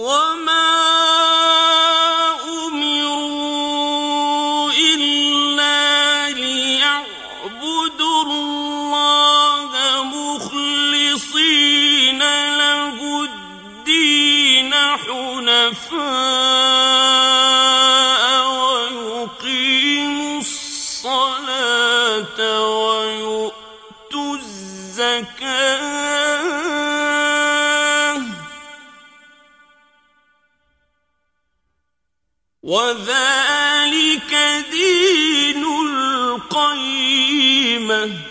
وما أمروا إلا ليعبدوا الله مخلصين له الدين حنفاء ويقيموا الصلاة ويؤتوا الزكاة وذلك دين القيمة.